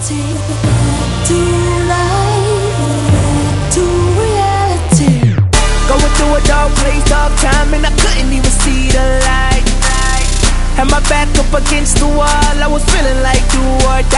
to life, to reality. Going through a dark place, dark time, and I couldn't even see the light. Had my back up against the wall, I was feeling like do or